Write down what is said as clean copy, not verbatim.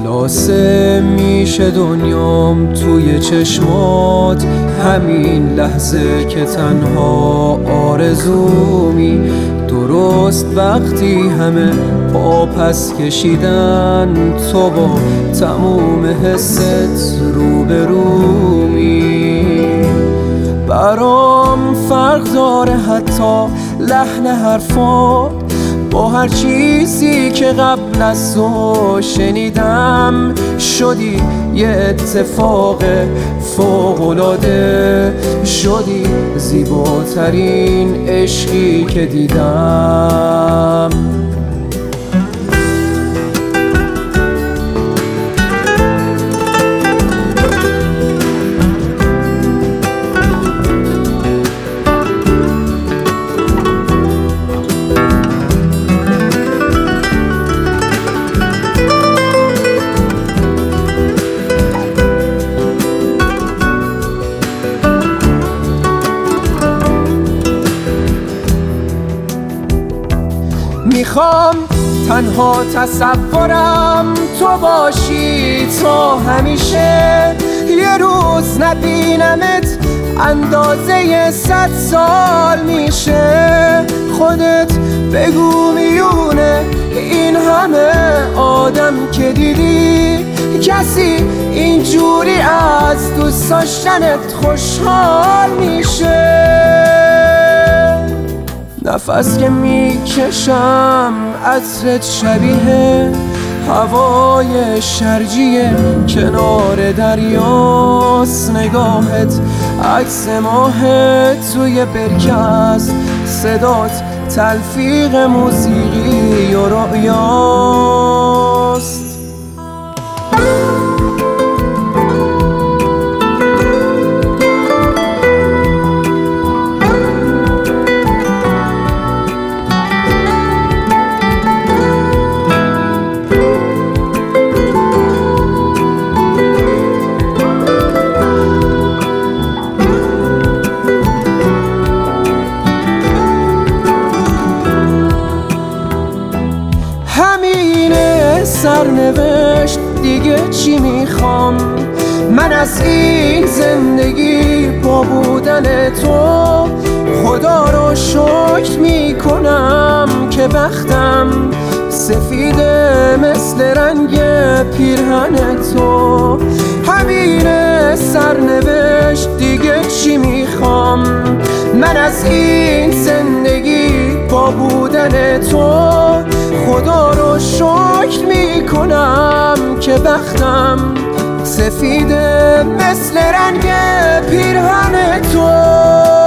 خلاصه میشه دنیام توی چشمات، همین لحظه که تنها آرزومی. درست وقتی همه پا پس کشیدن، تو با تموم حست روبرومی. برام فرق داره حتی لحن حرفات با هر چیزی که قبل از تو شنیدم. شدی یه اتفاق فوق‌العاده، شدی زیباترین عشقی که دیدم. میخوام تنها تصورم تو باشی تا همیشه. یه روز نبینمت اندازه 100 سال میشه. خودت بگو میونه این همه آدم که دیدی، کسی اینجوری از دوست داشتنت خوشحال میشه؟ نفس که میکشم عطرت شبیه هوای شرجی کنار دریاست. نگاهت عکس ماهت توی برکست، صدات تلفیق موسیقی و رؤیاست. همینه سرنوشت، دیگه چی میخوام من از این زندگی با بودن تو؟ خدا رو شکر میکنم که بختم سفیده مثل رنگ پیرهن تو. همینه سرنوشت، دیگه چی میخوام من از این زندگی با بودن تو؟ خدا رو شکر میکنم که بختم سفیده مثل رنگ پیرهن تو.